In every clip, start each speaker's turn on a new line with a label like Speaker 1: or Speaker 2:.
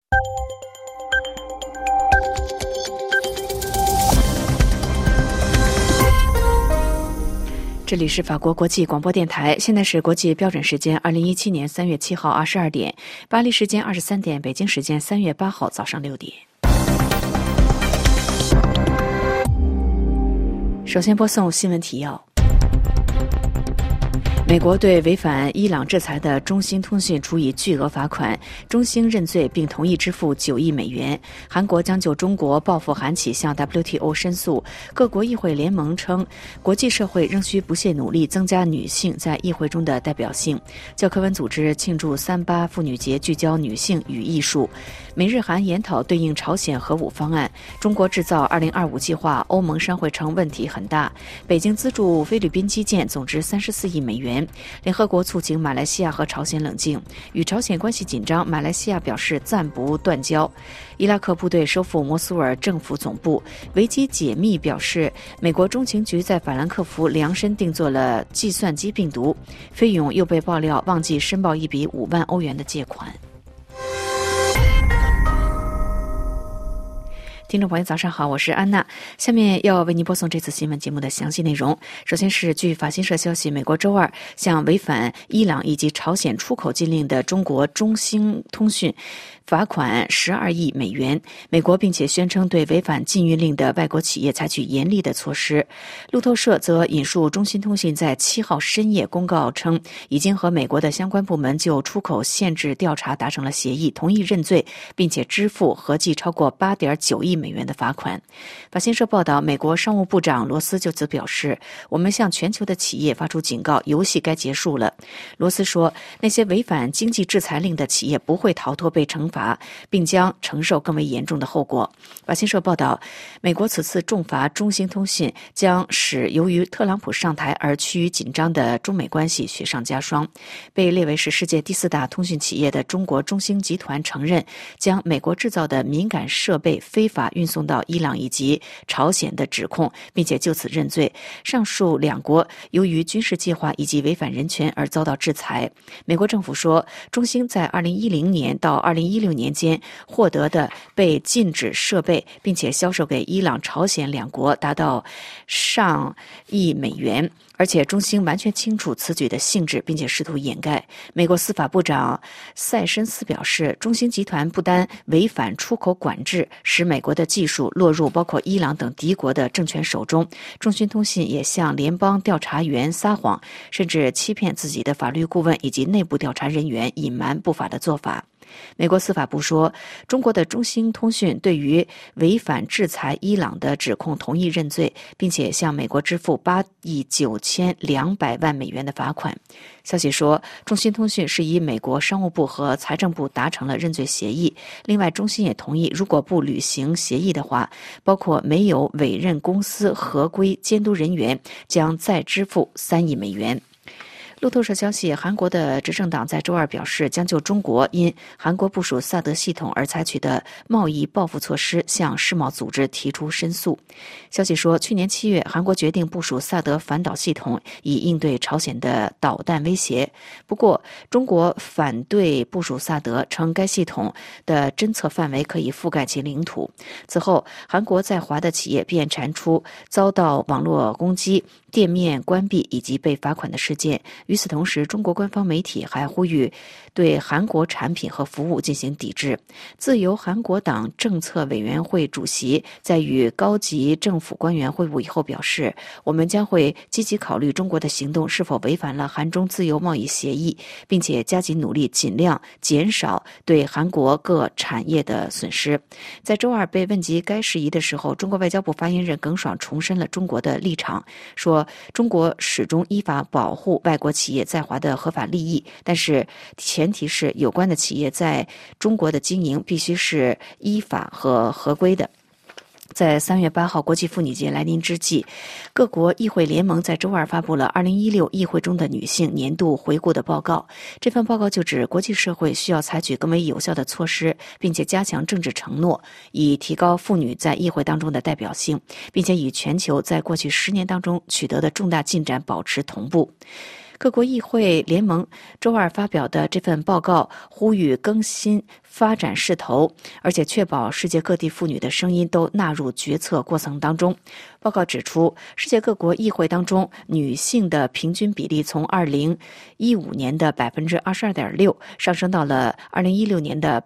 Speaker 1: 这里是法国国际广播电台，现在是国际标准时间2017年3月7号22点，巴黎时间23点，北京时间3月8号早上6点。首先播送新闻提要。美国对违反伊朗制裁的中兴通讯处以巨额罚款，中兴认罪并同意支付9亿美元。韩国将就中国报复韩企向 WTO 申诉。各国议会联盟称，国际社会仍需不懈努力增加女性在议会中的代表性。教科文组织庆祝3·8妇女节，聚焦女性与艺术。美日韩研讨对应朝鲜核武方案。中国制造2025计划，欧盟商会称问题很大。北京资助菲律宾基建总值34亿美元。联合国促请马来西亚和朝鲜冷静，与朝鲜关系紧张，马来西亚表示暂不断交。伊拉克部队收复摩苏尔政府总部，维基解密表示，美国中情局在法兰克福量身定做了计算机病毒。菲勇又被爆料忘记申报一笔5万欧元的借款。听众朋友早上好，我是安娜，下面要为您播送这次新闻节目的详细内容。首先是据法新社消息，美国周二向违反伊朗以及朝鲜出口禁令的中国中兴通讯罚款12亿美元，美国并且宣称对违反禁运令的外国企业采取严厉的措施。路透社则引述中兴通讯在7号深夜公告称，已经和美国的相关部门就出口限制调查达成了协议，同意认罪，并且支付合计超过8.9亿美元的罚款。法新社报道，美国商务部长罗斯就此表示，我们向全球的企业发出警告，游戏该结束了。罗斯说，那些违反经济制裁令的企业不会逃脱被惩罚，并将承受更为严重的后果。法新社报道，美国此次重罚中兴通讯将使由于特朗普上台而趋于紧张的中美关系雪上加霜。被列为是世界第4大通讯企业的中国中兴集团承认将美国制造的敏感设备非法运送到伊朗以及朝鲜的指控，并且就此认罪。上述两国由于军事计划以及违反人权而遭到制裁。美国政府说，中兴在2010年到2016年间获得的被禁止设备，并且销售给伊朗、朝鲜两国达到上亿美元。而且中兴完全清楚此举的性质，并且试图掩盖。美国司法部长塞申斯表示，中兴集团不单违反出口管制，使美国的技术落入包括伊朗等敌国的政权手中，中兴通讯也向联邦调查员撒谎，甚至欺骗自己的法律顾问以及内部调查人员，隐瞒不法的做法。美国司法部说，中国的中兴通讯对于违反制裁伊朗的指控同意认罪，并且向美国支付8亿9200万美元的罚款。消息说，中兴通讯是以美国商务部和财政部达成了认罪协议。另外，中兴也同意，如果不履行协议的话，包括没有委任公司合规监督人员，将再支付3亿美元。路透社消息，韩国的执政党在周二表示，将就中国因韩国部署萨德系统而采取的贸易报复措施向世贸组织提出申诉。消息说，去年7月，韩国决定部署萨德反导系统，以应对朝鲜的导弹威胁。不过，中国反对部署萨德，称该系统的侦测范围可以覆盖其领土。此后，韩国在华的企业便传出遭到网络攻击、店面关闭以及被罚款的事件。与此同时，中国官方媒体还呼吁对韩国产品和服务进行抵制。自由韩国党政策委员会主席在与高级政府官员会晤以后表示，我们将会积极考虑中国的行动是否违反了韩中自由贸易协议，并且加紧努力尽量减少对韩国各产业的损失。在周二被问及该事宜的时候，中国外交部发言人耿爽重申了中国的立场，说中国始终依法保护外国企业在华的合法利益，但是前提是有关的企业在中国的经营必须是依法和合规的。在3月8号国际妇女节来临之际，各国议会联盟在周二发布了2016议会中的女性年度回顾的报告。这份报告就指，国际社会需要采取更为有效的措施，并且加强政治承诺，以提高妇女在议会当中的代表性，并且与全球在过去10年当中取得的重大进展保持同步。 各国议会联盟周二发表的这份报告呼吁更新发展势头，而且确保世界各地妇女的声音都纳入决策过程当中。报告指出，世界各国议会当中女性的平均比例从2015年的22.6%上升到了2016年的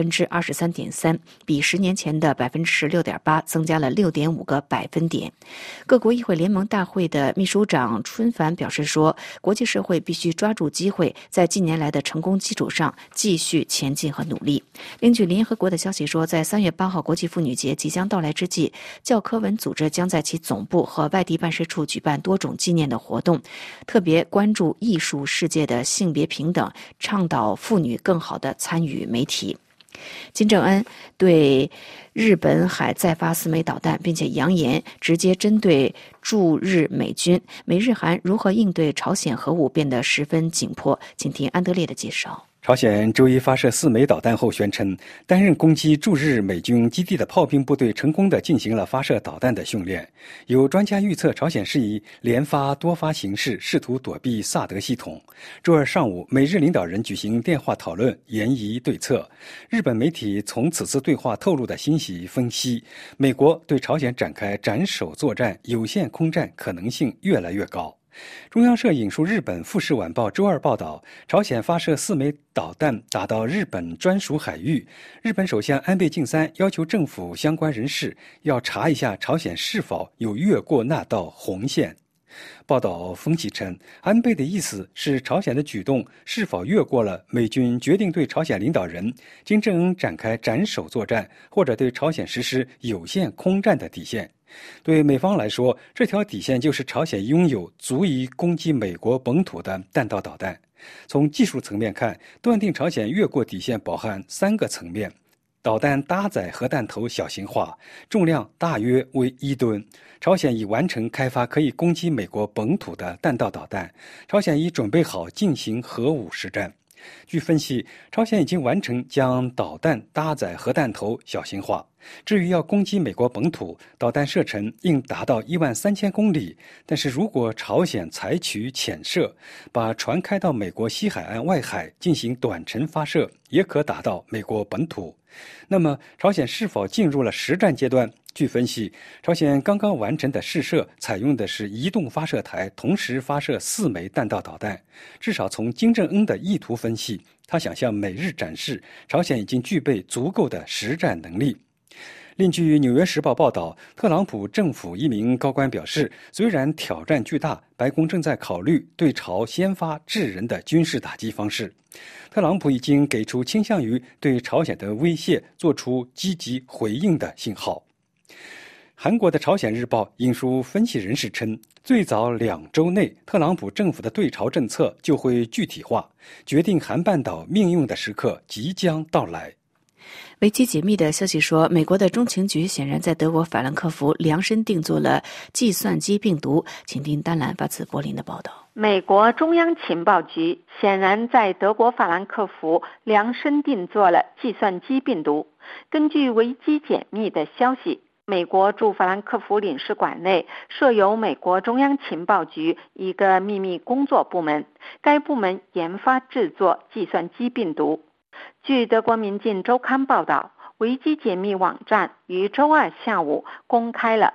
Speaker 1: 23.3%，比10年前的16.8%增加了6.5个百分点。各国议会联盟大会的秘书长春帆表示说，国际社会必须抓住机会，在近年来的成功基础上继续前进和努力。另据联合国的消息说，在3月8号国际妇女节即将到来之际，教科文组织将在其总部和外地办事处举办多种纪念的活动，特别关注艺术世界的性别平等，倡导妇女更好地参与媒体。金正恩对日本海再发4枚导弹，并且扬言直接针对驻日美军。美日韩如何应对朝鲜核武变得十分紧迫，请听安德烈的介绍。
Speaker 2: 朝鲜周一发射4枚导弹后宣称，担任攻击驻日美军基地的炮兵部队成功地进行了发射导弹的训练。有专家预测，朝鲜是以连发多发形式试图躲避萨德系统。周二上午，美日领导人举行电话讨论，研议对策。日本媒体从此次对话透露的信息分析，美国对朝鲜展开斩首作战，有限空战可能性越来越高。中央社引述日本富士晚报周二报道，朝鲜发射4枚导弹打到日本专属海域。日本首相安倍晋三要求政府相关人士要查一下朝鲜是否有越过那道红线。报道分析称，安倍的意思是朝鲜的举动是否越过了美军决定对朝鲜领导人金正恩展开斩首作战，或者对朝鲜实施有限空战的底线。对美方来说，这条底线就是朝鲜拥有足以攻击美国本土的弹道导弹。从技术层面看，断定朝鲜越过底线包含3个层面：导弹搭载核弹头小型化，重量大约为1吨。朝鲜已完成开发可以攻击美国本土的弹道导弹，朝鲜已准备好进行核武实战。据分析，朝鲜已经完成将导弹搭载核弹头小型化。至于要攻击美国本土，导弹射程应达到13000公里。但是如果朝鲜采取潜射，把船开到美国西海岸外海进行短程发射，也可打到美国本土。那么，朝鲜是否进入了实战阶段？据分析，朝鲜刚刚完成的试射采用的是移动发射台，同时发射4枚弹道导弹。至少从金正恩的意图分析，他想向美日展示朝鲜已经具备足够的实战能力。另据《纽约时报》报道，特朗普政府一名高官表示，虽然挑战巨大，白宫正在考虑对朝先发制人的军事打击方式。特朗普已经给出倾向于对朝鲜的威胁做出积极回应的信号。韩国的《朝鲜日报》引述分析人士称，最早2周内，特朗普政府的对朝政策就会具体化，决定韩半岛命运的时刻即将到来。
Speaker 1: 维基解密的消息说，美国的中情局显然在德国法兰克福量身定做了计算机病毒。请听丹兰发自柏林的报道。
Speaker 3: 美国中央情报局显然在德国法兰克福量身定做了计算机病毒。根据维基解密的消息，美国驻法兰克福领事馆内设有美国中央情报局一个秘密工作部门，该部门研发制作计算机病毒。据德国民进周刊报道，维基解密网站于周二下午公开了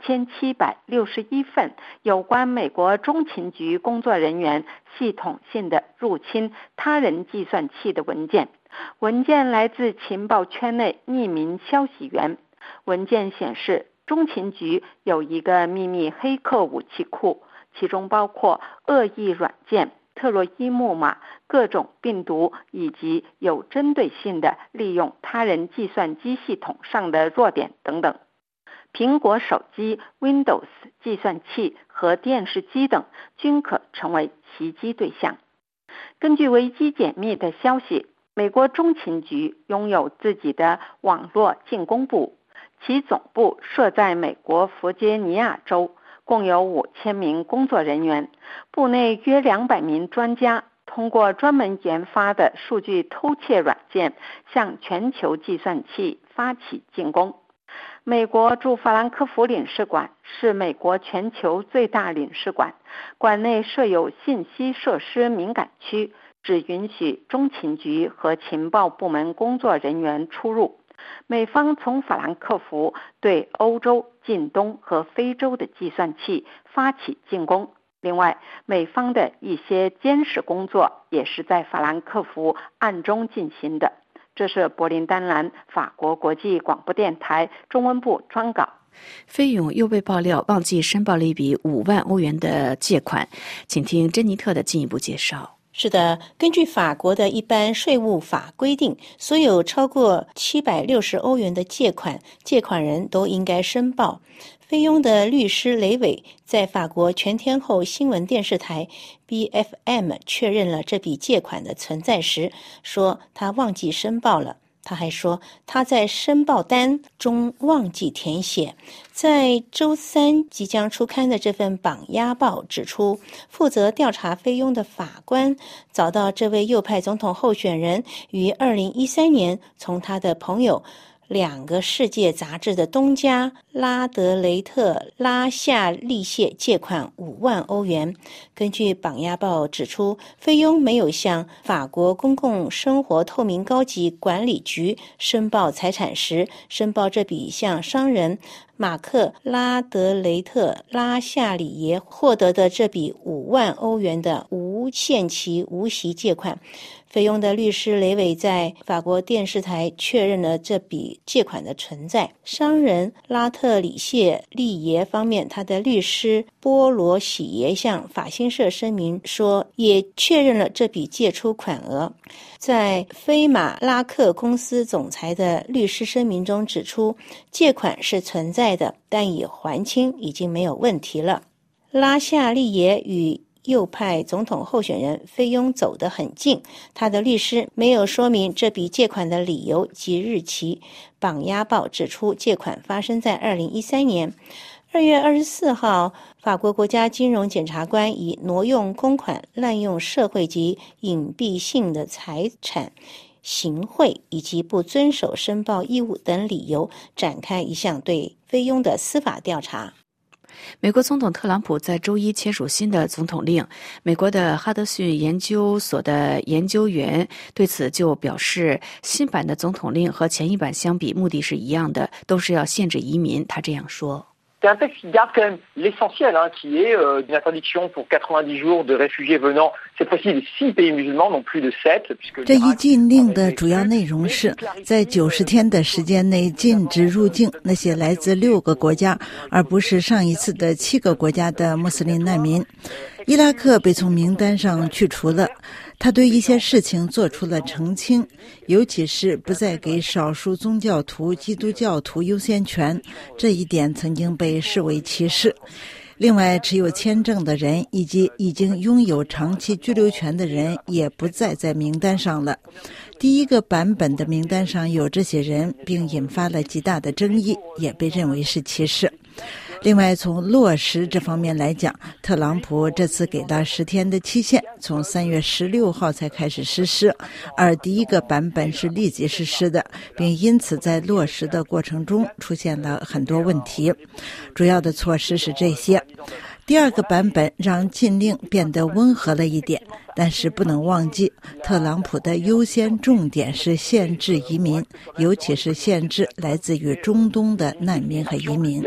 Speaker 3: 8761份有关美国中情局工作人员系统性的入侵他人计算器的文件。文件来自情报圈内匿名消息源。文件显示，中情局有一个秘密黑客武器库，其中包括恶意软件、特洛伊木马、各种病毒，以及有针对性的利用他人计算机系统上的弱点等等。苹果手机、Windows 计算器和电视机等均可成为袭击对象。根据维基解密的消息，美国中情局拥有自己的网络进攻部，其总部设在美国弗吉尼亚州，共有5000名工作人员，部内约200名专家通过专门研发的数据偷窃软件向全球计算器发起进攻。 美国驻法兰克福领事馆是美国全球最大领事馆，馆内设有信息设施敏感区，只允许中情局和情报部门工作人员出入。美方从法兰克福对欧洲、近东和非洲的计算器发起进攻。另外，美方的一些监视工作也是在法兰克福暗中进行的。这是柏林丹兰法国国际广播电台中文部专稿。
Speaker 1: 菲佣又被爆料忘记申报了一笔5万欧元的借款，请听珍妮特的进一步介绍。
Speaker 4: 是的，根据法国的一般税务法规定，所有超过760欧元的借款，借款人都应该申报。菲佣的律师雷伟在法国全天候新闻电视台 BFM 确认了这笔借款的存在时，说他忘记申报了。他还说他在申报单中忘记填写。在周三即将出刊的这份榜押报指出，负责调查菲佣的法官找到这位右派总统候选人于2013年从他的朋友2个世界杂志的东家拉德雷特拉夏利谢借款5万欧元。根据榜押报指出，菲佣没有向法国公共生活透明高级管理局申报财产时，申报这笔向商人马克拉德雷特拉夏里耶获得的这笔5万欧元的无限期无息借款。菲佣的律师雷伟在法国电视台确认了这笔借款的存在。商人拉特里谢利耶方面，他的律师波罗喜耶向法新社声明说，也确认了这笔借出款额。在菲马拉克公司总裁的律师声明中指出，借款是存在的，但已还清，已经没有问题了。拉夏利耶与右派总统候选人菲佣走得很近，他的律师没有说明这笔借款的理由及日期。榜押报指出，借款发生在2013年2月24号，法国国家金融检察官以挪用公款、滥用社会及隐蔽性的财产、行贿以及不遵守申报义务等理由，展开一项对菲佣的司法调查。
Speaker 1: 美国总统特朗普在周一签署新的总统令，美国的哈德逊研究所的研究员对此就表示，新版的总统令和前一版相比，目的是一样的，都是要限制移民。他这样说。
Speaker 5: C'est un texte qui garde quand même l'essentiel, qui est une interdiction pour 90 jours de réfugiés venant, cette fois-ci, des 6 pays musulmans, non plus de 7.
Speaker 6: 这一禁令的主要内容是在90天的时间内禁止入境那些来自6个国家，而不是上一次的7个国家的穆斯林难民。伊拉克被从名单上去除了，他对一些事情做出了澄清，尤其是不再给少数宗教徒、基督教徒优先权，这一点曾经被视为歧视。另外，持有签证的人以及已经拥有长期居留权的人也不再在名单上了。第一个版本的名单上有这些人，并引发了极大的争议，也被认为是歧视。另外，从落实这方面来讲，特朗普这次给了10天的期限，从3月16号才开始实施，而第一个版本是立即实施的，并因此在落实的过程中出现了很多问题。主要的措施是这些。第二个版本让禁令变得温和了一点，但是不能忘记，特朗普的优先重点是限制移民，尤其是限制来自于中东的难民和移民。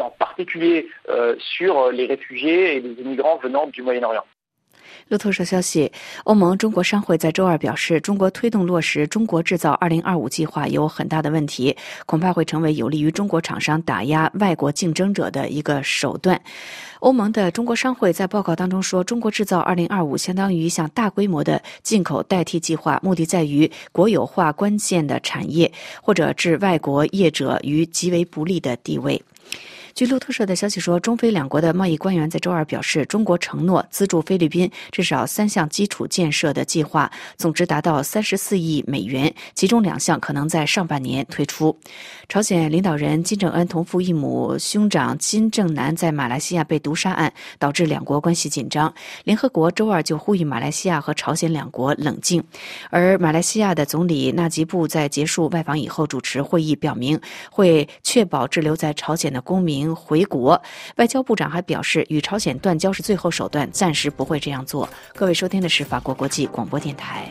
Speaker 1: 路透社消息，欧盟中国商会在周二表示，中国推动落实中国制造2025计划有很大的问题，恐怕会成为有利于中国厂商打压外国竞争者的一个手段。欧盟的中国商会在报告当中说，中国制造2025相当于一项大规模的进口代替计划，目的在于国有化关键的产业，或者置外国业者于极为不利的地位。 据路透社的消息说，中菲两国的贸易官员在周二表示，中国承诺资助菲律宾至少3项基础建设的计划，总值达到34亿美元，其中2项可能在上半年推出。朝鲜领导人金正恩同父异母兄长金正男在马来西亚被毒杀案，导致两国关系紧张。联合国周二就呼吁马来西亚和朝鲜两国冷静，而马来西亚的总理纳吉布在结束外访以后主持会议，表明会确保滞留在朝鲜的公民回国。外交部长还表示，与朝鲜断交是最后手段，暂时不会这样做。各位收听的是法国国际广播电台。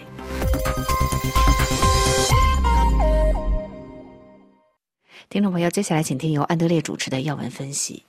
Speaker 1: 听众朋友，接下来请听由安德烈主持的要闻分析。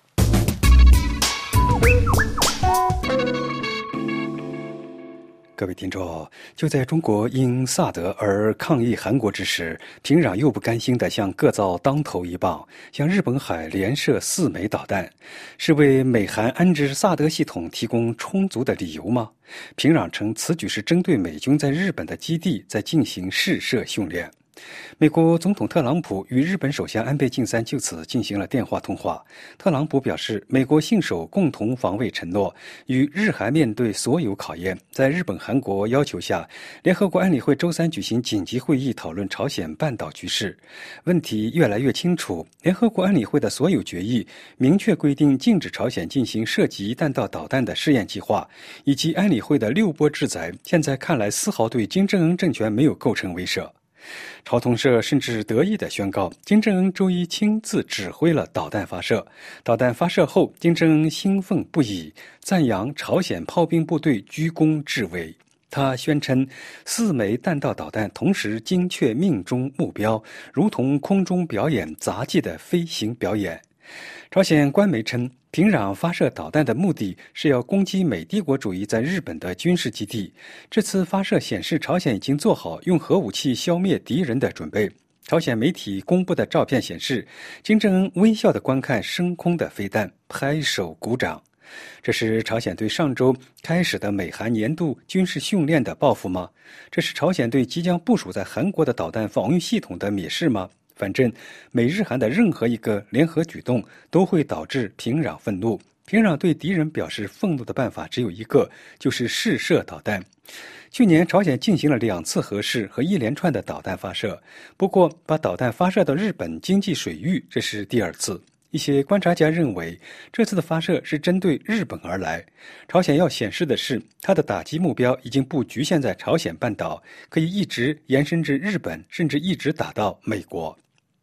Speaker 2: 各位听众，就在中国因萨德而抗议韩国之时，平壤又不甘心地向各造当头一棒，向日本海连射4枚导弹，是为美韩安置萨德系统提供充足的理由吗？平壤称此举是针对美军在日本的基地在进行试射训练。美国总统特朗普与日本首相安倍晋三就此进行了电话通话。特朗普表示，美国信守共同防卫承诺，与日韩面对所有考验。在日本、韩国要求下，联合国安理会周3举行紧急会议，讨论朝鲜半岛局势。问题越来越清楚，联合国安理会的所有决议明确规定禁止朝鲜进行射击弹道导弹的试验计划，以及安理会的6波制裁，现在看来丝毫对金正恩政权没有构成威慑。朝通社甚至得意地宣告，金正恩周一亲自指挥了导弹发射。导弹发射后，金正恩兴奋不已，赞扬朝鲜炮兵部队居功至伟。他宣称4枚弹道导弹同时精确命中目标，如同空中表演杂技的飞行表演。朝鲜官媒称，平壤发射导弹的目的是要攻击美帝国主义在日本的军事基地。这次发射显示朝鲜已经做好用核武器消灭敌人的准备。朝鲜媒体公布的照片显示，金正恩微笑地观看升空的飞弹，拍手鼓掌。这是朝鲜对上周开始的美韩年度军事训练的报复吗？这是朝鲜对即将部署在韩国的导弹防御系统的蔑视吗？反正美日韩的任何一个联合举动都会导致平壤愤怒。平壤对敌人表示愤怒的办法只有一个，就是试射导弹。去年朝鲜进行了2次核试和一连串的导弹发射，不过把导弹发射到日本经济水域，这是第2次。一些观察家认为，这次的发射是针对日本而来。朝鲜要显示的是，它的打击目标已经不局限在朝鲜半岛，可以一直延伸至日本，甚至一直打到美国。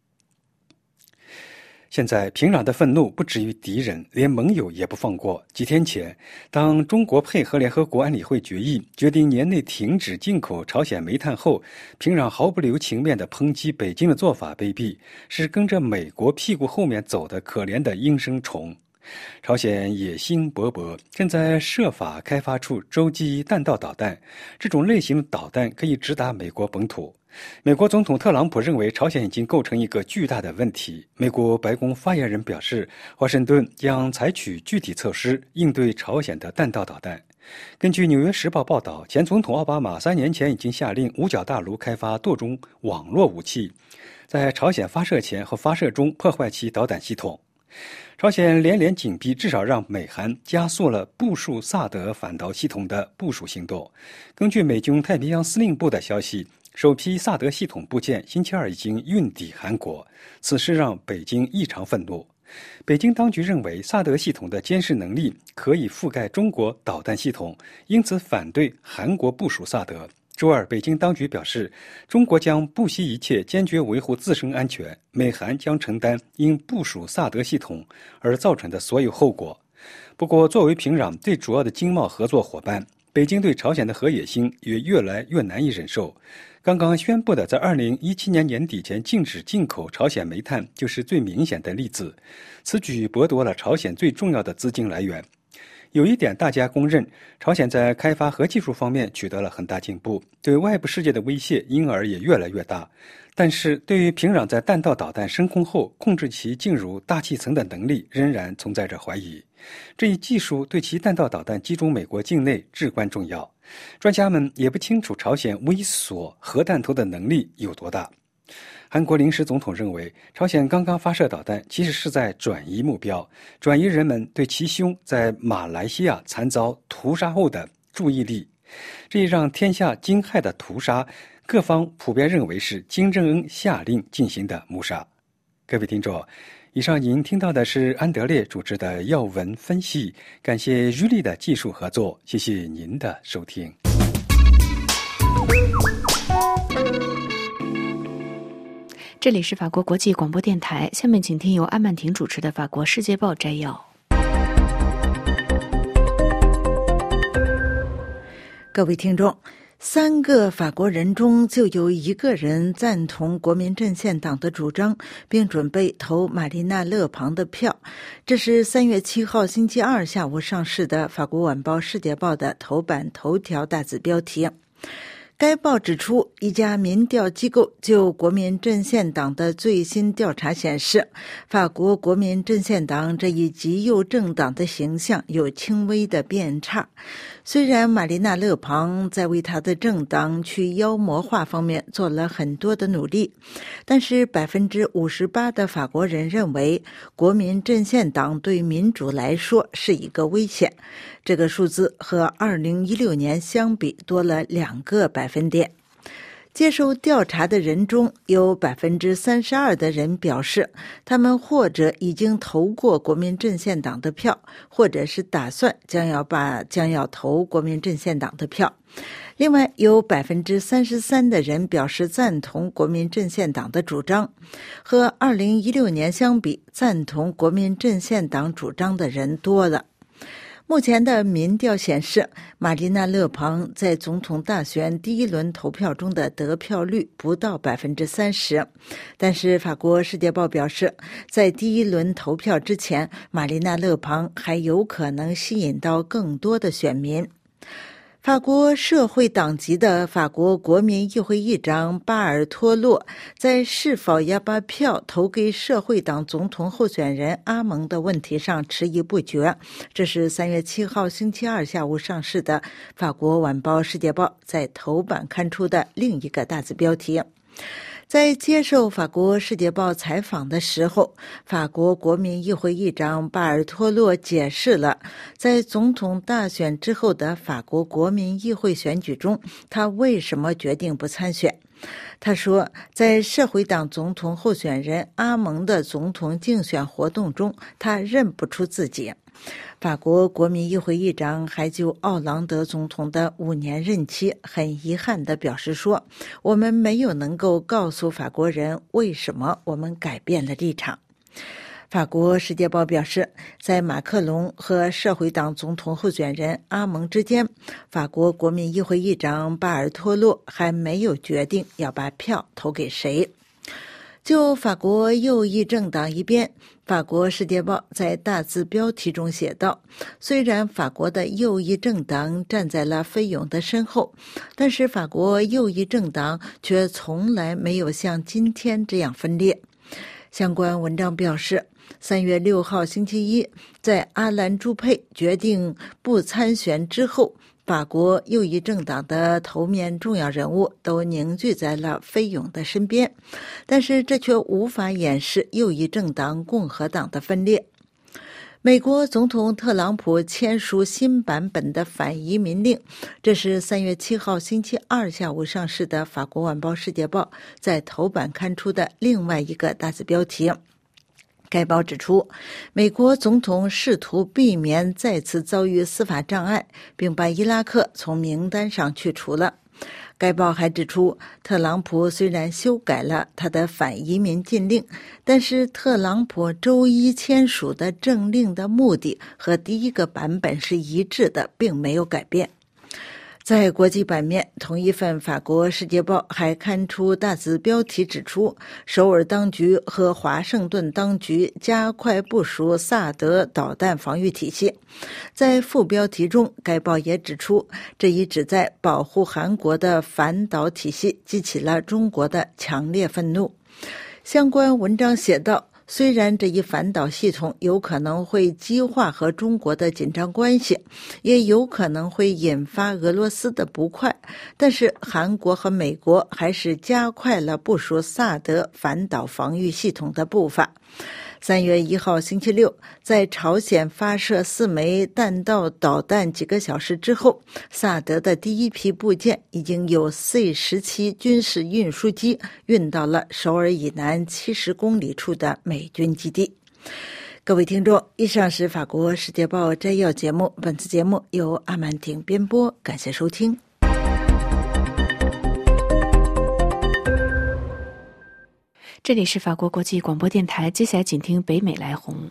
Speaker 2: 现在平壤的愤怒不止于敌人，连盟友也不放过。几天前，当中国配合联合国安理会决议，决定年内停止进口朝鲜煤炭后，平壤毫不留情面地抨击北京的做法卑鄙，是跟着美国屁股后面走的可怜的应声虫。朝鲜野心勃勃，正在设法开发出洲际弹道导弹，这种类型的导弹可以直达美国本土。美国总统特朗普认为朝鲜已经构成一个巨大的问题。美国白宫发言人表示，华盛顿将采取具体措施应对朝鲜的弹道导弹。根据《纽约时报》报道，前总统奥巴马3年前已经下令五角大楼开发多种网络武器，在朝鲜发射前和发射中破坏其导弹系统。朝鲜连连紧逼，至少让美韩加速了部署萨德反导系统的部署行动。根据美军太平洋司令部的消息，首批萨德系统部件星期2已经运抵韩国，此事让北京异常愤怒。北京当局认为萨德系统的监视能力可以覆盖中国导弹系统，因此反对韩国部署萨德。周二，北京当局表示，中国将不惜一切坚决维护自身安全，美韩将承担因部署萨德系统而造成的所有后果。不过，作为平壤最主要的经贸合作伙伴，北京对朝鲜的核野心也越来越难以忍受。刚刚宣布的在2017年年底前禁止进口朝鲜煤炭就是最明显的例子。此举剥夺了朝鲜最重要的资金来源。有一点大家公认，朝鲜在开发核技术方面取得了很大进步，对外部世界的威胁因而也越来越大。但是对于平壤在弹道导弹升空后控制其进入大气层的能力，仍然存在着怀疑。这一技术对其弹道导弹击中美国境内至关重要。专家们也不清楚朝鲜微锁核弹头的能力有多大。 韩国临时总统认为，朝鲜刚刚发射导弹其实是在转移目标，转移人们对其兄在马来西亚惨遭屠杀后的注意力。这一让天下惊骇的屠杀，各方普遍认为是金正恩下令进行的谋杀。各位听众，以上您听到的是安德烈主持的要闻分析，感谢于力的技术合作，谢谢您的收听。
Speaker 1: 这里是法国国际广播电台，下面请听由安曼婷主持的法国世界报摘要。
Speaker 6: 各位听众，3个法国人中就有1个人赞同国民阵线党的主张，并准备投玛丽娜·勒庞的票。这是3月7号星期二下午上市的法国晚报《世界报》的头版头条大字标题。该报指出，一家民调机构就国民阵线党的最新调查显示，法国国民阵线党这一极右政党的形象有轻微的变差。虽然玛丽娜·勒庞在为她的政党去妖魔化方面做了很多的努力，但是 58% 的法国人认为国民阵线党对民主来说是一个危险。这个数字和2016年相比多了2个百分点。接受调查的人中有 32% 的人表示，他们或者已经投过国民阵线党的票，或者是打算将要投国民阵线党的票。另外有 33% 的人表示赞同国民阵线党的主张，和2016年相比，赞同国民阵线党主张的人多了。目前的民调显示，玛丽娜·勒庞在总统大选第1轮投票中的得票率不到 30%， 但是法国《世界报》表示，在第1轮投票之前，玛丽娜·勒庞还有可能吸引到更多的选民。法国社会党籍的法国国民议会议长巴尔托洛在是否要把票投给社会党总统候选人阿蒙的问题上迟疑不决。这是3月7号星期二下午上市的法国晚报《世界报》在头版刊出的另一个大字标题。在接受法国《世界报》采访的时候，法国国民议会议长巴尔托洛解释了在总统大选之后的法国国民议会选举中，他为什么决定不参选。他说，在社会党总统候选人阿蒙的总统竞选活动中，他认不出自己。法国国民议会议长还就奥朗德总统的5年任期很遗憾地表示说，我们没有能够告诉法国人为什么我们改变了立场。法国《世界报》表示，在马克龙和社会党总统候选人阿蒙之间，法国国民议会议长巴尔托洛还没有决定要把票投给谁。就法国右翼政党一边，法国《世界报》在大字标题中写道，虽然法国的右翼政党站在了菲勇的身后，但是法国右翼政党却从来没有像今天这样分裂。相关文章表示，3月6号星期一，在阿兰·朱佩决定不参选之后，法国右翼政党的头面重要人物都凝聚在了菲勇的身边，但是这却无法掩饰右翼政党共和党的分裂。美国总统特朗普签署新版本的反移民令，这是3月7号星期二下午上市的法国晚报《世界报》在头版刊出的另外一个大字标题。该报指出，美国总统试图避免再次遭遇司法障碍，并把伊拉克从名单上去除了。该报还指出，特朗普虽然修改了他的反移民禁令，但是特朗普周一签署的政令的目的和第一个版本是一致的，并没有改变。在国际版面，同一份法国《世界报》还刊出大字标题指出，首尔当局和华盛顿当局加快部署萨德导弹防御体系。在副标题中，该报也指出，这一旨在保护韩国的反导体系激起了中国的强烈愤怒。相关文章写道， 虽然这一反导系统有可能会激化和中国的紧张关系，也有可能会引发俄罗斯的不快，但是韩国和美国还是加快了部署萨德反导防御系统的步伐。3月1号星期六，在朝鲜发射4枚弹道导弹几个小时之后，萨德的第一批部件已经有 C-17 军事运输机运到了首尔以南70公里处的美军基地。各位听众，以上是法国世界报摘要节目，本次节目由阿曼婷编播，感谢收听。
Speaker 1: 这里是法国国际广播电台，接下来请听北美来红。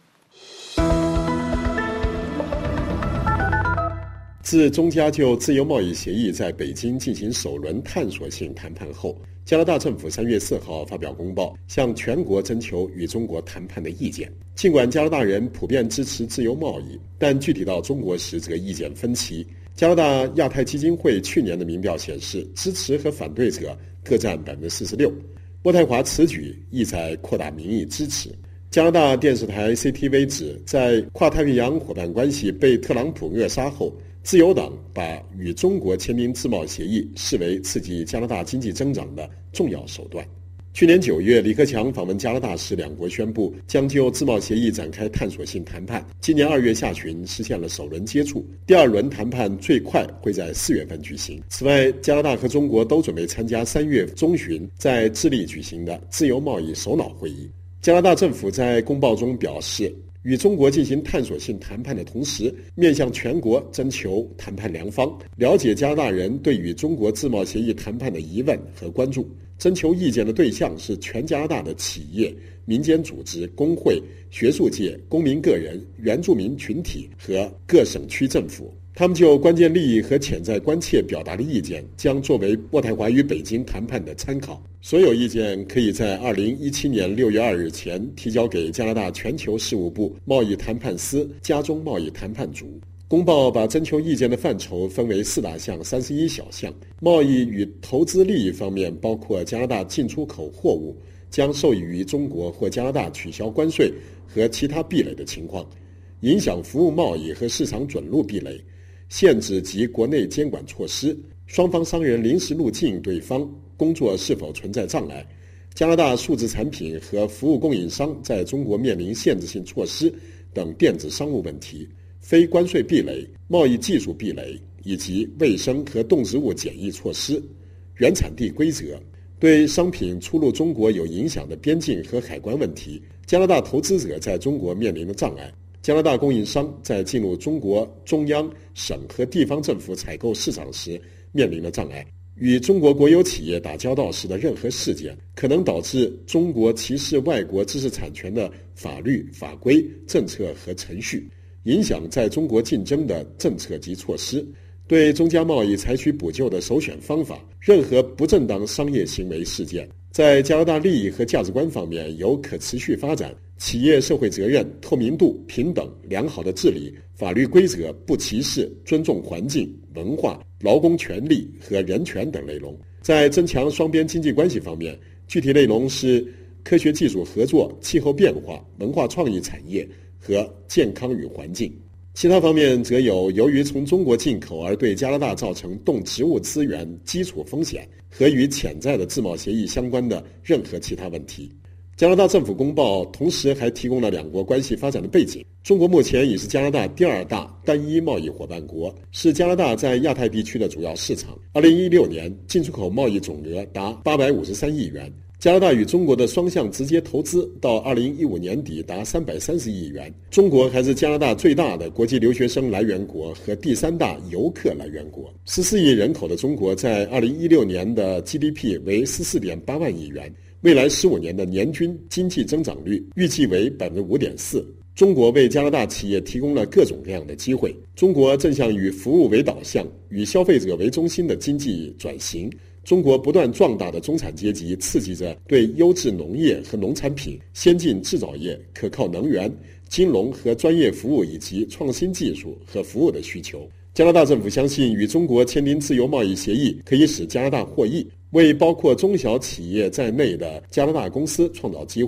Speaker 7: 自中加就自由贸易协议在北京进行首轮探索性谈判后，加拿大政府3月4号发表公报，向全国征求与中国谈判的意见。尽管加拿大人普遍支持自由贸易，但具体到中国时则意见分歧。加拿大亚太基金会去年的民调显示，支持和反对者各占 46%。渥太华此举意在扩大民意支持。加拿大电视台 CTV 指，在跨太平洋伙伴关系被特朗普扼杀后，自由党把与中国签订自贸协议视为刺激加拿大经济增长的重要手段。去年9月，李克强访问加拿大时，两国宣布将就自贸协议展开探索性谈判。今年2月下旬实现了首轮接触，第二轮谈判最快会在4月份举行。此外，加拿大和中国都准备参加3月中旬在智利举行的自由贸易首脑会议。加拿大政府在公报中表示，与中国进行探索性谈判的同时，面向全国征求谈判良方，了解加拿大人对与中国自贸协议谈判的疑问和关注。征求意见的对象是全加拿大的企业、民间组织、工会、学术界、公民个人、原住民群体和各省区政府。他们就关键利益和潜在关切表达的意见将作为渥太华与北京谈判的参考。所有意见可以在2017年6月2日前提交给加拿大全球事务部贸易谈判司加中贸易谈判组。公报把征求意见的范畴分为4大项、31小项。贸易与投资利益方面，包括加拿大进出口货物将受益于中国或加拿大取消关税和其他壁垒的情况，影响服务贸易和市场准入壁垒，限制及国内监管措施，双方商人临时入境对方工作是否存在障碍，加拿大数字产品和服务供应商在中国面临限制性措施等电子商务问题，非关税壁垒、贸易技术壁垒以及卫生和动植物检疫措施、原产地规则，对商品出入中国有影响的边境和海关问题，加拿大投资者在中国面临的障碍，加拿大供应商在进入中国中央、省和地方政府采购市场时面临的障碍，与中国国有企业打交道时的任何事件可能导致中国歧视外国知识产权的法律、法规、政策和程序，影响在中国竞争的政策及措施，对中加贸易采取补救的首选方法，任何不正当商业行为事件，在加拿大利益和价值观方面有可持续发展、企业社会责任、透明度、平等、良好的治理、法律规则、不歧视、尊重环境、文化、劳工权利和人权等内容。在增强双边经济关系方面，具体内容是科学技术合作、气候变化、文化创意产业和健康与环境。其他方面则有由于从中国进口而对加拿大造成动植物资源基础风险和与潜在的自贸协议相关的任何其他问题。加拿大政府公报同时还提供了两国关系发展的背景。中国目前已是加拿大第2大单一贸易伙伴国，是加拿大在亚太地区的主要市场。2016年进出口贸易总额达853亿元。加拿大与中国的双向直接投资到2015年底达330亿元。中国还是加拿大最大的国际留学生来源国和第3大游客来源国。14亿人口的中国在2016年的 GDP 为14.8万亿元，未来15年的年均经济增长率预计为 5.4%。中国为加拿大企业提供了各种各样的机会。中国正向以服务为导向、以消费者为中心的经济转型。中国不断壮大的中产阶级刺激着对优质农业和农产品、先进制造业、可靠能源、金融和专业服务以及创新技术和服务的需求。加拿大政府相信，与中国签订自由贸易协议可以使加拿大获益，为包括中小企业在内的加拿大公司创造机会，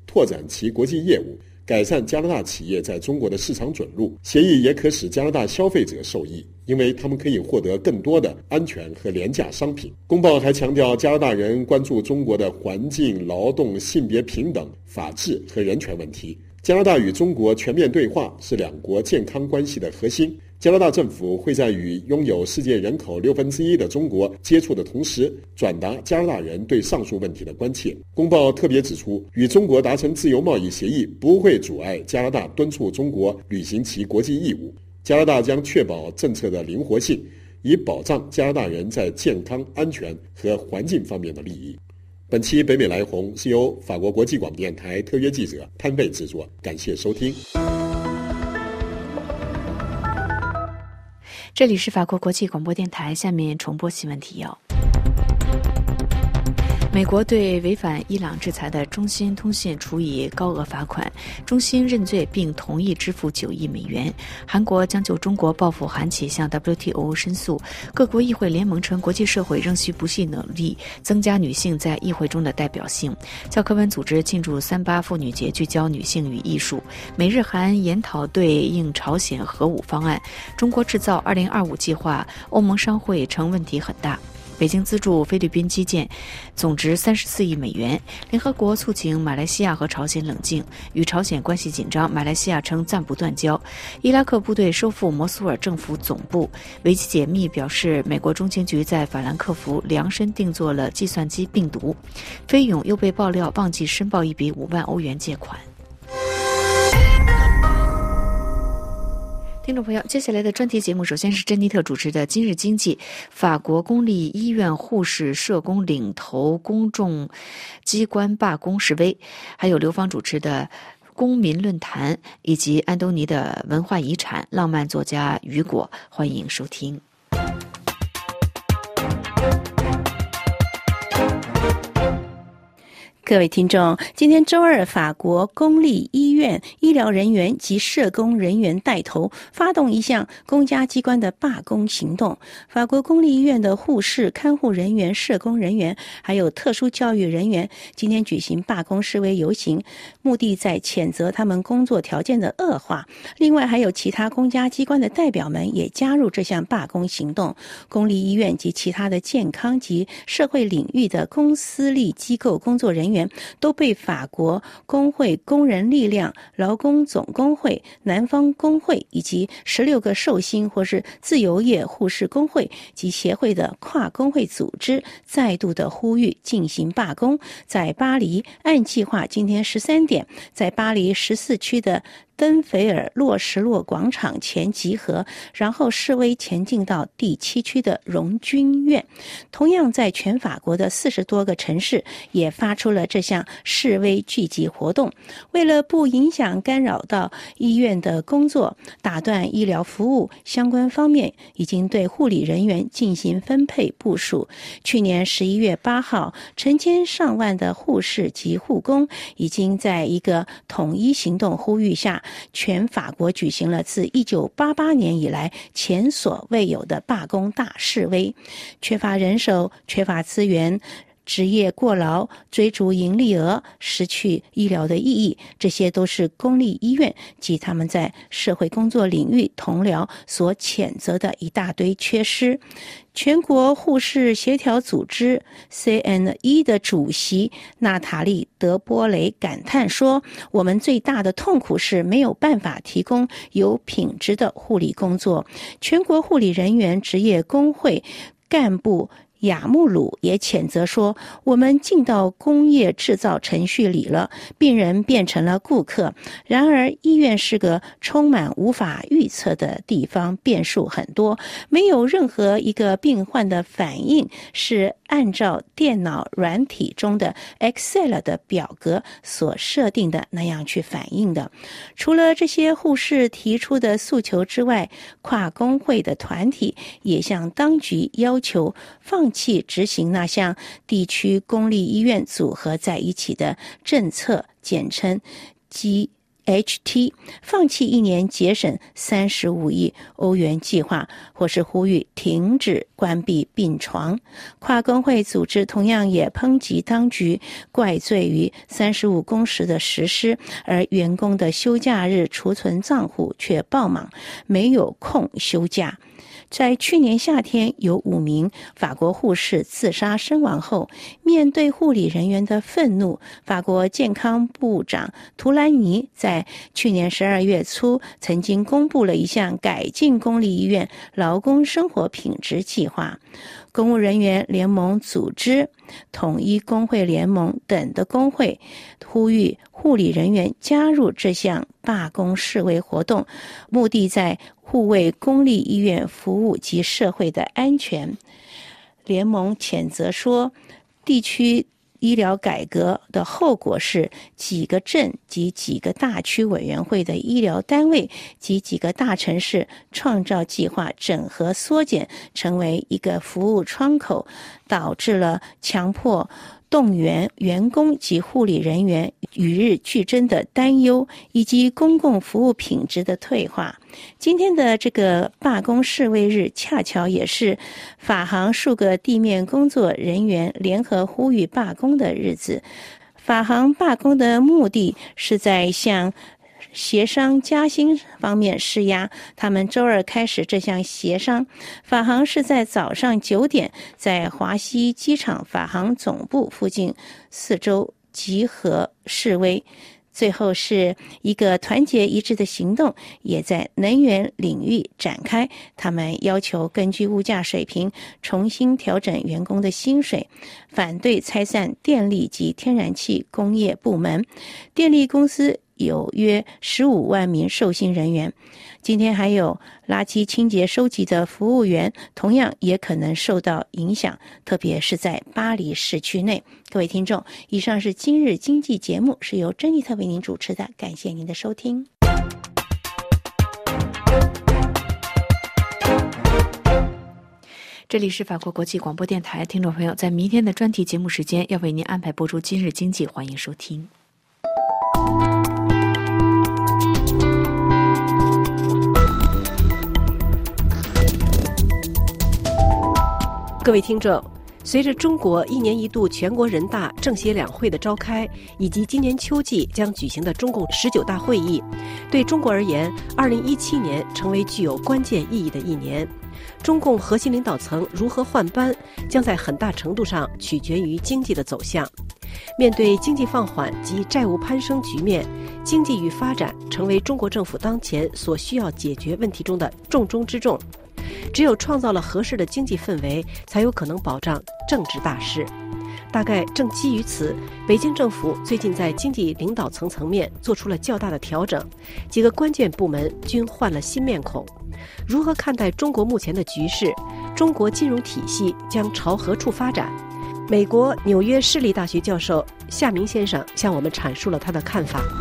Speaker 7: 拓展其国际业务，改善加拿大企业在中国的市场准入。协议也可使加拿大消费者受益，因为他们可以获得更多的安全和廉价商品。公报还强调，加拿大人关注中国的环境、劳动、性别平等、法治和人权问题。加拿大与中国全面对话是两国健康关系的核心。加拿大政府会在与拥有世界人口1/6的中国接触的同时，转达加拿大人对上述问题的关切。公报特别指出，与中国达成自由贸易协议不会阻碍加拿大敦促中国履行其国际义务。加拿大将确保政策的灵活性，以保障加拿大人在健康、安全和环境方面的利益。本期北美来红是由法国国际广播电台特约记者潘贝制作，感谢收听。
Speaker 1: 这里是法国国际广播电台，下面重播新闻提要。美国对违反伊朗制裁的中兴通讯处以高额罚款，中兴认罪并同意支付9亿美元。韩国将就中国报复韩企向 WTO 申诉。各国议会联盟称，国际社会仍需不懈努力增加女性在议会中的代表性。教科文组织庆祝3·8妇女节，聚焦女性与艺术。美日韩研讨对应朝鲜核武方案。中国制造2025计划，欧盟商会称问题很大。北京资助菲律宾基建，总值34亿美元。联合国促请马来西亚和朝鲜冷静，与朝鲜关系紧张。马来西亚称暂不断交。伊拉克部队收复摩苏尔政府总部。维基解密表示，美国中情局在法兰克福量身定做了计算机病毒。菲勇又被爆料忘记申报一笔5万欧元借款。听众朋友，接下来的专题节目首先是珍妮特主持的今日经济。法国公立医院护士、社工领头公众机关罢工示威，还有刘芳主持的公民论坛，以及安东尼的文化遗产浪漫作家雨果，欢迎收听。
Speaker 4: 各位听众，今天周二，法国公立医院医疗人员及社工人员带头发动一项公家机关的罢工行动。法国公立医院的护士、看护人员、社工人员还有特殊教育人员今天举行罢工示威游行，目的在谴责他们工作条件的恶化。另外还有其他公家机关的代表们也加入这项罢工行动。公立医院及其他的健康及社会领域的公私立机构工作人员都被法国工会工人力量、劳工总工会、南方工会以及16个受薪或是自由业护士工会及协会的跨工会组织再度的呼吁进行罢工。在巴黎，按计划今天13点，在巴黎14区的登菲尔洛什洛广场前集合，然后示威前进到第7区的荣军院。同样在全法国的40多个城市也发出了这项示威聚集活动。为了不影响干扰到医院的工作，打断医疗服务，相关方面已经对护理人员进行分配部署。去年11月8号，成千上万的护士及护工已经在一个统一行动呼吁下，全法国举行了自1988年以来前所未有的罢工大示威。缺乏人手、缺乏资源、职业过劳、追逐盈利额、失去医疗的意义，这些都是公立医院及他们在社会工作领域同僚所谴责的一大堆缺失。全国护士协调组织 CNE 的主席娜塔莉·德波雷感叹说，我们最大的痛苦是没有办法提供有品质的护理工作。全国护理人员职业工会干部亚穆鲁也谴责说，我们进到工业制造程序里了，病人变成了顾客。然而医院是个充满无法预测的地方，变数很多，没有任何一个病患的反应是按照电脑软体中的 Excel 的表格所设定的那样去反应的。除了这些护士提出的诉求之外，跨工会的团体也向当局要求放弃执行那项地区公立医院组合在一起的政策，简称 GHT， 放弃1年节省35亿欧元计划，或是呼吁停止关闭病床。跨工会组织同样也抨击当局怪罪于35工时的实施，而员工的休假日储存账户却爆满，没有空休假。在去年夏天，有5名法国护士自杀身亡后，面对护理人员的愤怒，法国健康部长图兰尼在去年12月初曾经公布了一项改进公立医院劳工生活品质计划。公务人员联盟组织、统一工会联盟等的工会呼吁护理人员加入这项罢工示威活动，目的在护卫公立医院服务及社会的安全。联盟谴责说，地区医疗改革的后果是几个镇及几个大区委员会的医疗单位及几个大城市创造计划整合缩减成为一个服务窗口，导致了强迫动员员工及护理人员与日俱增的担忧，以及公共服务品质的退化。今天的这个罢工示威日，恰巧也是法航数个地面工作人员联合呼吁罢工的日子。法航罢工的目的是在向协商加薪方面施压，他们周二开始这项协商。法航是在早上9点在华西机场法航总部附近4周集合示威。最后是一个团结一致的行动，也在能源领域展开。他们要求根据物价水平重新调整员工的薪水，反对拆散电力及天然气工业部门。电力公司有约15万名受薪人员。今天还有垃圾清洁收集的服务员同样也可能受到影响，特别是在巴黎市区内。各位听众，以上是今日经济节目，是由珍妮特为您主持的，感谢您的收听。
Speaker 1: 这里是法国国际广播电台，听众朋友，在明天的专题节目时间要为您安排播出今日经济，欢迎收听。
Speaker 8: 各位听众，随着中国1年1度全国人大政协两会的召开，以及今年秋季将举行的中共19大会议，对中国而言，2017年成为具有关键意义的一年。中共核心领导层如何换班，将在很大程度上取决于经济的走向。面对经济放缓及债务攀升局面，经济与发展成为中国政府当前所需要解决问题中的重中之重。只有创造了合适的经济氛围，才有可能保障政治大势。大概正基于此，北京政府最近在经济领导层层面做出了较大的调整，几个关键部门均换了新面孔。如何看待中国目前的局势？中国金融体系将朝何处发展？美国纽约市立大学教授夏明先生向我们阐述了他的看法。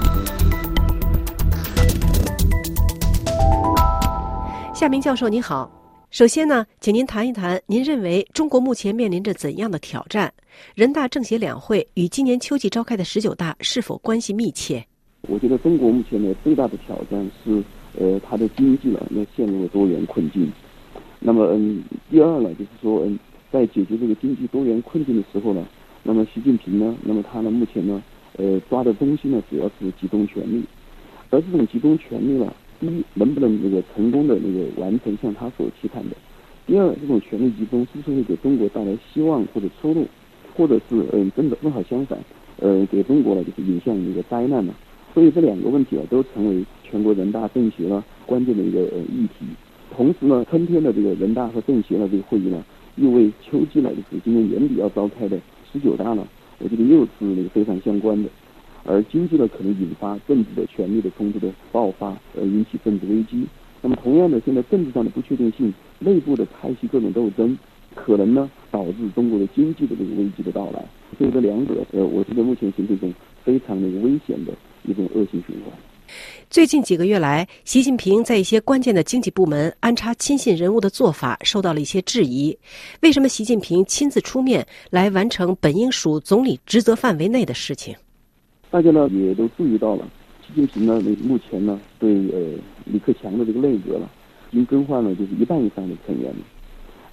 Speaker 8: 夏明教授您好，首先呢，请您谈一谈您认为中国目前面临着怎样的挑战？人大政协两会与今年秋季召开的19大是否关系密切？
Speaker 9: 我觉得中国目前的最大的挑战是，它的经济呢要陷入了多元困境。那么，第二呢，就是说，在解决这个经济多元困境的时候呢，那么习近平呢，那么他呢目前呢，抓的东西呢主要是集中权力，而这种集中权力呢，第一，能不能成功的完成像他所期盼的；第二，这种权力集中是不是会给中国带来希望或者出路，或者是正好相反，给中国呢就是引向灾难呢？所以这两个问题都成为全国人大政协关键的一个议题。同时呢，春天的人大和政协这个会议呢，又为秋季呢就是今年年底要召开的19大呢，我觉得又是非常相关的。而经济呢，可能引发政治的权力的冲突的爆发，引起政治危机。那么同样的，现在政治上的不确定性，内部的派系各种斗争，可能呢导致中国的经济的危机的到来。所以这两者，我觉得目前形成一种非常危险的一种恶性循环。
Speaker 8: 最近几个月来，习近平在一些关键的经济部门安插亲信人物的做法受到了一些质疑。为什么习近平亲自出面来完成本应属总理职责范围内的事情？
Speaker 9: 大家呢也都注意到了，习近平呢目前呢对李克强的内阁了，已经更换了就是1半以上的成员。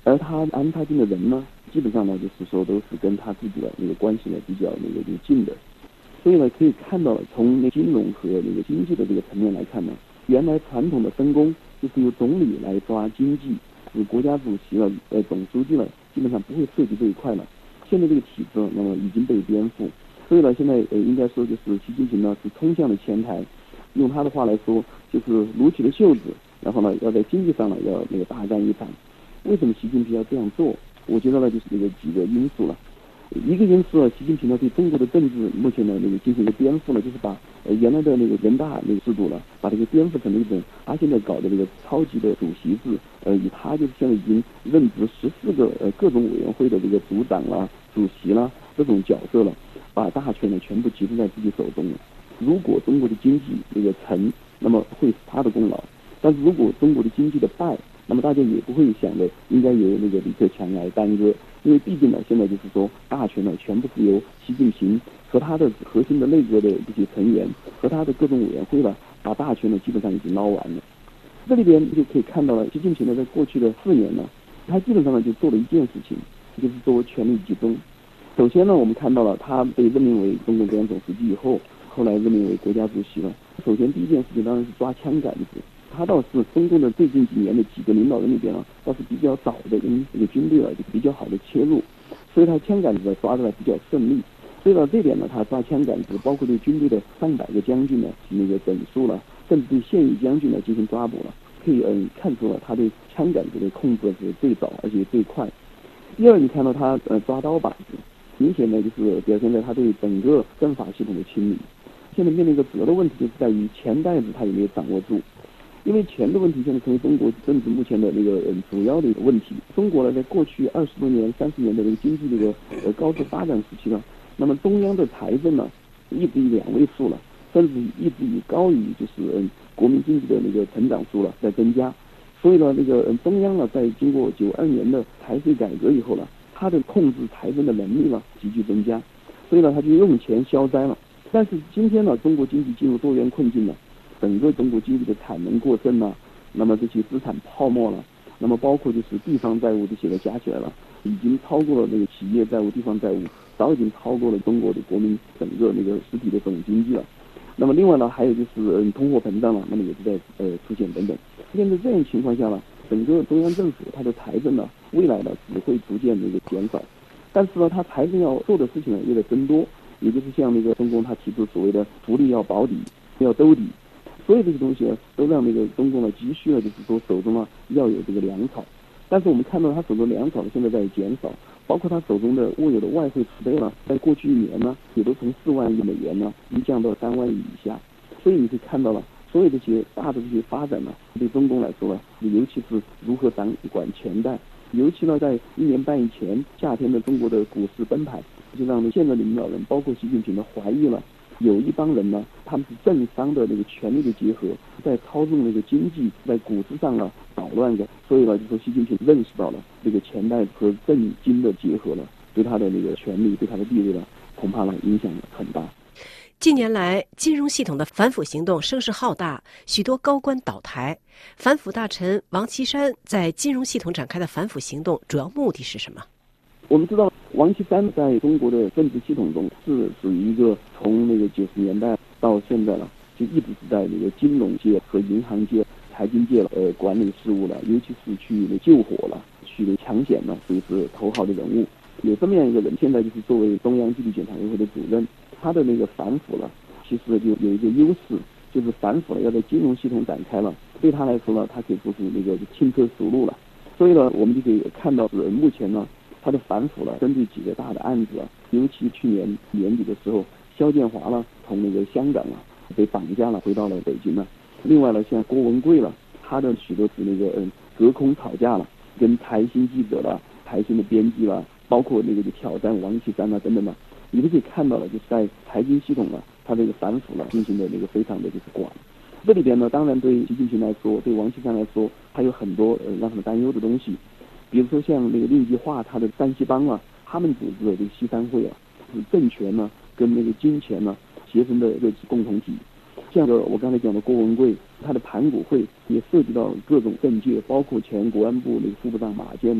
Speaker 9: 而他安插进的人呢，基本上呢就是说都是跟他自己的那个关系呢比较那个近的，所以呢可以看到从那金融和那个经济的这个层面来看呢，原来传统的分工就是由总理来抓经济，国家主席了总书记了基本上不会涉及这一块了。现在这个体制那么已经被颠覆，所以呢现在应该说就是习近平呢是冲向了前台，用他的话来说就是撸起了袖子，然后呢要在经济上呢要那个大干一场。为什么习近平要这样做？我觉得呢就是那个几个因素了。一个因素呢，习近平呢对中国的政治目前呢那个进行一个颠覆呢，就是把原来的那个人大那个制度呢，把这个颠覆成了一种他现在搞的这个超级的主席制，以他就是现在已经任职14个各种委员会的这个组长啦、主席啦这种角色了，把大权呢全部集中在自己手中了。如果中国的经济这个成，那么会是他的功劳；但是如果中国的经济的败，那么大家也不会想着应该由那个李克强来耽搁，因为毕竟呢，现在就是说大权呢全部是由习近平和他的核心的内阁的这些成员和他的各种委员会了，把大权呢基本上已经捞完了。这里边就可以看到了，习近平呢在过去的4年呢，他基本上呢就做了一件事情，就是说权力集中。首先呢，我们看到了他被任命为中共中央总书记以后，后来任命为国家主席了。首先第一件事情当然是抓枪杆子。他倒是中共的最近几年的几个领导人里边啊，倒是比较早的用这个军队就比较好的切入，所以他枪杆子抓的比较顺利。所以到这点呢，他抓枪杆子，包括对军队的300个将军呢那个整肃了，甚至对现役将军呢进行抓捕了，可以看出了他对枪杆子的控制是最早而且最快。第二，你看到他抓刀把子，明显呢就是表现在他对整个政法系统的清理。现在面临一个主要的问题就是在于钱袋子他有没有掌握住。因为钱的问题现在成为中国政治目前的那个主要的一个问题。中国呢，在过去20多年、30年的这个经济这个高速发展时期呢，那么中央的财政呢，一直以2位数了，甚至一直以高于就是国民经济的那个成长数了在增加。所以呢，那个中央呢，在经过92年的财税改革以后呢，它的控制财政的能力呢急剧增加，所以呢，它就用钱消灾了。但是今天呢，中国经济进入多元困境了。整个中国经济的产能过剩了，那么这些资产泡沫了，那么包括就是地方债务这些的加起来了，已经超过了那个企业债务、地方债务，早已经超过了中国的国民整个那个实体的总经济了。那么另外呢，还有就是通货膨胀了，那么也是在出现等等。现在这样情况下呢，整个中央政府它的财政呢，未来呢只会逐渐那个减少，但是呢，它财政要做的事情呢也在增多，也就是像那个中共它提出所谓的福利要保底，要兜底。所有这些东西呢，都让那个中共呢急需了，就是说手中呢要有这个粮草。但是我们看到他手中粮草呢现在在减少，包括他手中的握有的外汇储备呢，在过去1年呢，也都从4万亿美元呢，已经降到3万亿以下。所以你可以看到了，所有这些大的这些发展呢，对中共来说呢，尤其是如何掌管钱袋，尤其呢在1年半以前，夏天的中国的股市崩盘，就让现在的领导人，包括习近平呢怀疑了。有一帮人呢，他们是政商的那个权力的结合，在操纵那个经济，在股市上呢捣乱的。所以呢，就说习近平认识到了这个钱袋和政经的结合了，对他的那个权力、对他的地位呢，恐怕呢影响很大。
Speaker 8: 近年来，金融系统的反腐行动声势浩大，许多高官倒台。反腐大臣王岐山在金融系统展开的反腐行动，主要目的是什么？
Speaker 9: 我们知道，王岐山在中国的政治系统中是属于一个从那个90年代到现在了，就一直是在那个金融界和银行界、财经界管理事务了，尤其是去救火了、去抢险了，所以是头号的人物。有这么样一个人，现在就是作为中央纪律检查委员会的主任，他的那个反腐了，其实就有一个优势，就是反腐了要在金融系统展开了，对他来说呢，他可以说是那个轻车熟路了。所以呢，我们就可以看到是目前呢。他的反腐了，针对几个大的案子啊，尤其去年年底的时候，肖建华了从那个香港啊被绑架了，回到了北京了。另外呢，像郭文贵了，他的许多是那个隔空吵架了，跟台新记者了、台新的编辑了，包括那个就挑战王岐山啊等等的，你都可以看到了，就是在财经系统了，他这个反腐了进行的那个非常的就是广。这里边呢，当然对习近平来说，对王岐山来说，还有很多让他们担忧的东西。比如说像那个令计划，他的山西帮啊，他们组织的这个西三会啊，是政权呢跟那个金钱呢协同的一个共同体。像我刚才讲的郭文贵，他的盘古会也涉及到各种政界，包括前国安部那个副部长马建呢，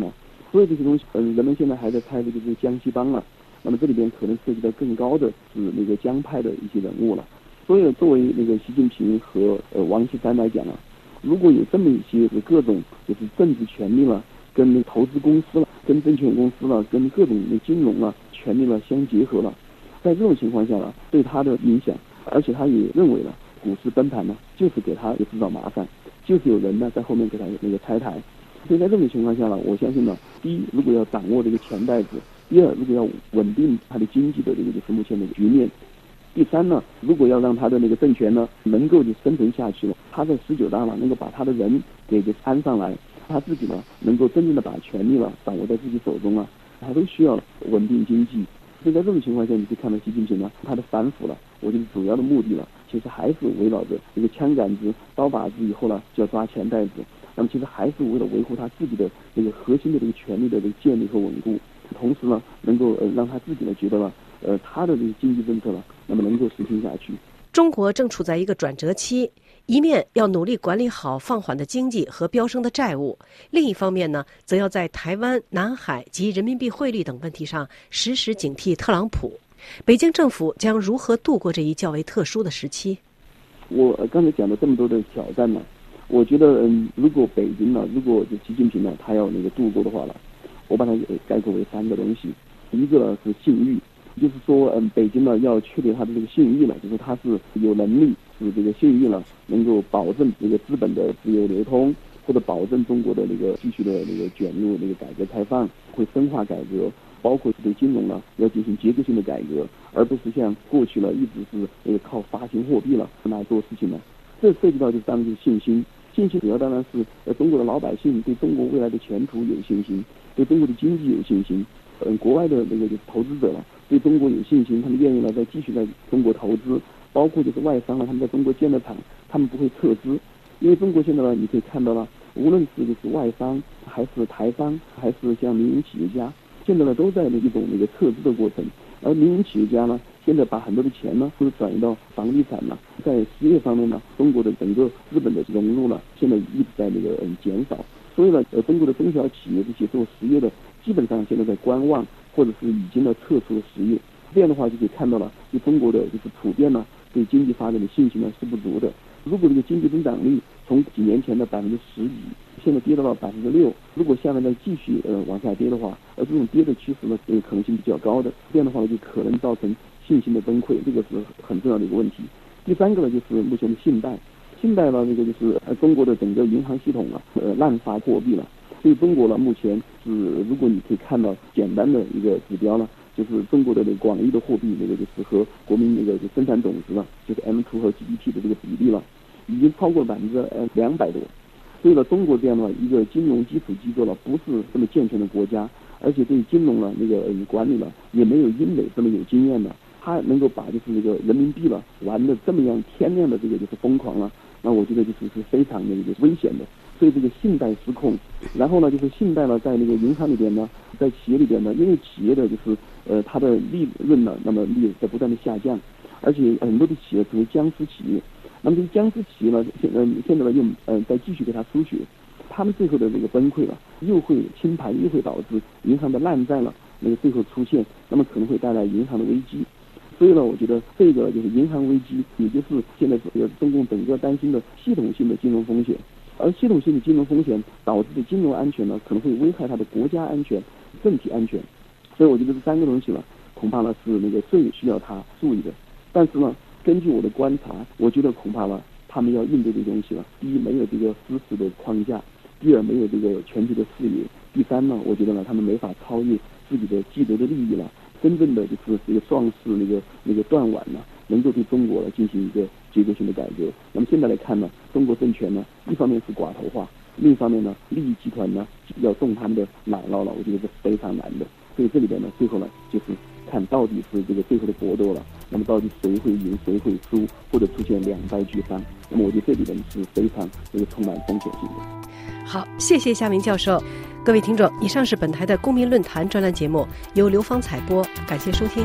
Speaker 9: 所有这些东西，人们现在还在猜这个就是江西帮了。那么这里边可能涉及到更高的是那个江派的一些人物了。所以作为那个习近平和王岐山来讲啊，如果有这么一些各种就是政治权力了，跟那投资公司了，跟证券公司了，跟各种的金融了权力了相结合了，在这种情况下呢，对他的影响，而且他也认为了股市崩盘呢，就是给他制造麻烦，就是有人呢在后面给他那个拆台。所以在这种情况下呢，我相信呢，第一，如果要掌握这个钱袋子；第二，如果要稳定他的经济的这个就是目前的局面；第三呢，如果要让他的那个政权呢能够就生存下去了，他在19大呢能够把他的人给安上来，他自己呢能够真正的把权力了掌握在自己手中了，他都需要稳定经济。所以在这种情况下，你可以看到习近平呢他的反腐了，我觉得主要的目的了，其实还是围绕着这个枪杆子、刀把子，以后呢就要抓钱袋子。那么其实还是为了维护他自己的这个核心的这个权力的这个建立和稳固，同时呢能够让他自己呢觉得了他的这个经济政策呢那么能够实行下去。
Speaker 8: 中国正处在一个转折期，一面要努力管理好放缓的经济和飙升的债务，另一方面呢，则要在台湾、南海及人民币汇率等问题上时时警惕特朗普。北京政府将如何度过这一较为特殊的时期？
Speaker 9: 我刚才讲了这么多的挑战呢，我觉得如果北京呢，如果习近平呢，他要那个度过的话了，我把它概括为3个东西。一个呢是信誉，就是说北京呢要确立他的这个信誉了，就是他是有能力使这个信誉呢能够保证这个资本的自由流通，或者保证中国的那个继续的那个卷入那个改革开放，会深化改革，包括对金融呢要进行结构性的改革，而不是像过去呢一直是那个靠发行货币了来做事情呢。这涉及到就是当然就是信心。信心主要当然是中国的老百姓对中国未来的前途有信心，对中国的经济有信心。国外的那个就是投资者了，对中国有信心，他们愿意呢再继续在中国投资，包括就是外商了，他们在中国建了厂，他们不会撤资，因为中国现在呢，你可以看到了，无论是就是外商还是台商，还是像民营企业家，现在呢都在一种那个撤资的过程，而民营企业家呢，现在把很多的钱呢都转移到房地产了，在实业方面呢，中国的整个资本的融入了，现在一直在那个减少，所以呢，中国的中小企业这些做实业的，基本上现在在观望，或者是已经呢撤出了实业。这样的话就可以看到了，就中国的就是普遍呢对经济发展的信心呢是不足的。如果这个经济增长率从几年前的10%几，现在跌到了6%，如果下面再继续往下跌的话，而这种跌的趋势呢可能性比较高的，这样的话呢就可能造成信心的崩溃，这个是很重要的一个问题。第三个呢就是目前的信贷呢，那个就是中国的整个银行系统啊滥发货币了，所以中国呢目前是，如果你可以看到简单的一个指标呢，就是中国的那个广义的货币那个就是和国民那个就生产总值了，就是 M2 和 GDP 的这个比例了，已经超过200%多。所以呢，中国这样的一个金融基础机构呢，不是这么健全的国家，而且对金融呢那个管理呢也没有英美这么有经验的，他能够把就是那个人民币了玩的这么样天量的这个就是疯狂了，那我觉得就是非常的就是危险的。所以这个信贷失控，然后呢就是信贷呢在那个银行里边呢，在企业里边呢，因为企业的就是它的利润呢，那么利在不断的下降，而且很多的企业成为僵尸企业。那么这些僵尸企业呢，现在呢又再继续给它输血，他们最后的这个崩溃了，又会清盘，又会导致银行的烂债了，那个最后出现，那么可能会带来银行的危机。所以呢，我觉得这个就是银行危机，也就是现在中共整个担心的系统性的金融风险。而系统性的金融风险导致的金融安全呢，可能会危害它的国家安全、政体安全。所以我觉得这3个东西呢，恐怕呢是那个最需要他注意的。但是呢，根据我的观察，我觉得恐怕呢，他们要应对这个东西了。第一，没有这个知识的框架；第二，没有这个全局的视野；第三呢，我觉得呢，他们没法超越自己的既得的利益了，真正的就是这个壮士那个断腕呢，能够对中国呢进行一个结构性的改革。那么现在来看呢，中国政权呢，一方面是寡头化，另一方面呢，利益集团呢要动他们的奶酪了，我觉得是非常难的。所以这里边呢，最后呢，就是看到底是这个最后的搏斗了。那么到底谁会赢，谁会输，或者出现两败俱伤？那么我觉得这里边是非常这个充满风险性的。
Speaker 8: 好，谢谢夏明教授。各位听众，以上是本台的公民论坛专栏节目，由刘芳采播，感谢收听。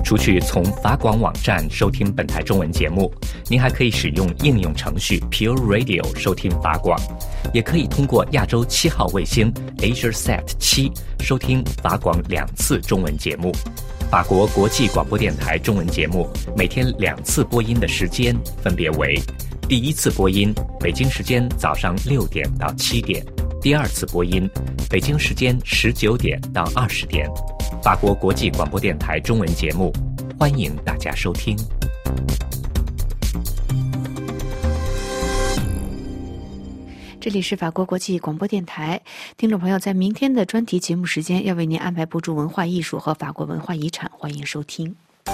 Speaker 10: 除去从法广网站收听本台中文节目，您还可以使用应用程序 Pure Radio 收听法广，也可以通过亚洲7号卫星 AsiaSat 7收听法广2次中文节目。法国国际广播电台中文节目每天2次播音的时间分别为：第一次播音北京时间早上6点到7点，第二次播音北京时间19点到20点。法国国际广播电台中文节目，欢迎大家收听。
Speaker 1: 这里是法国国际广播电台，听众朋友，在明天的专题节目时间要为您安排播出文化艺术和法国文化遗产，欢迎收听。